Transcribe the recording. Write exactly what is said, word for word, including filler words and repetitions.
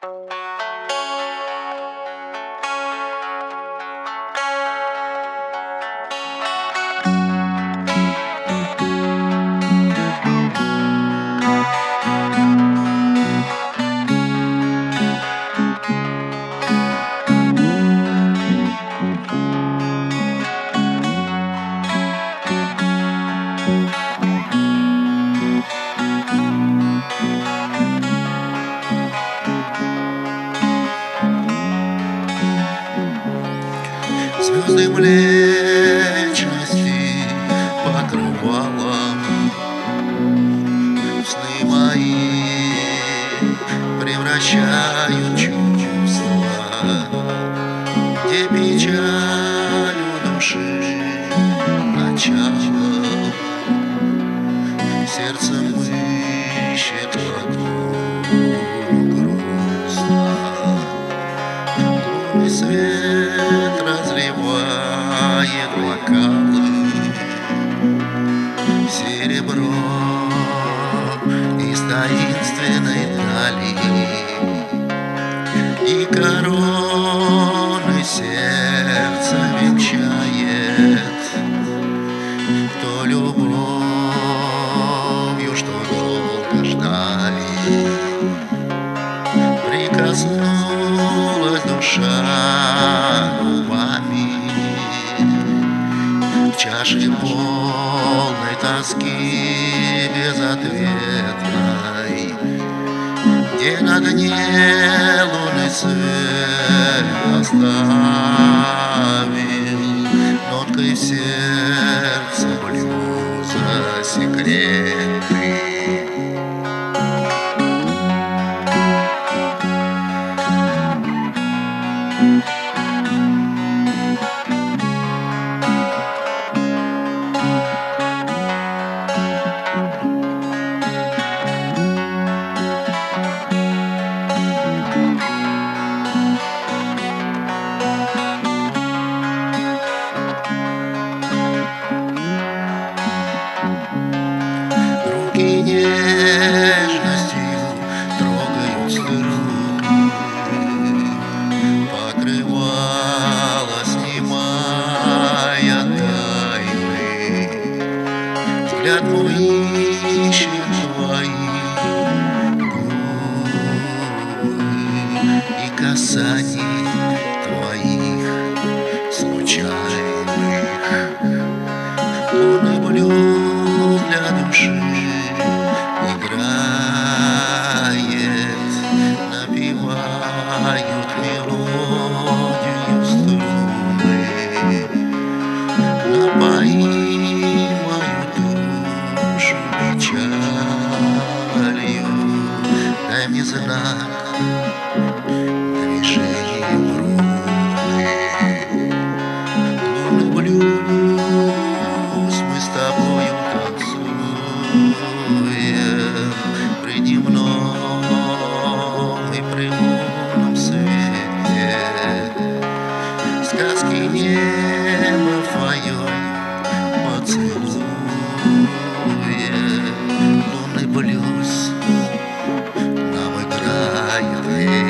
Звезды Млечности покрывалом сны мои превращают чувства, где печаль у души начало, сердцем ищет вокруг грустно. Лунный свет разливает бокалы, серебро из таинственной дали, и короны сердца венчает кто любовью, что долго ждали. Прикоснулась душа губами к чаше полной тоски безответной, где на дне лунный свет оставил ноткой в сердце блюза секреты. Руки нежностью трогают струны, покрывало снимая тайны. Взгляд мой ищет твои губы и касаний твоих случайных. Лунный блюз для души играет, напевают мелодию струны. Напои мою душу печалью, дай мне знак движением руки. Лунный блюз мы с тобою танцуем при дневном и при лунном свете. Сказки неба в твоем поцелуе. Лунный блюз нам играет.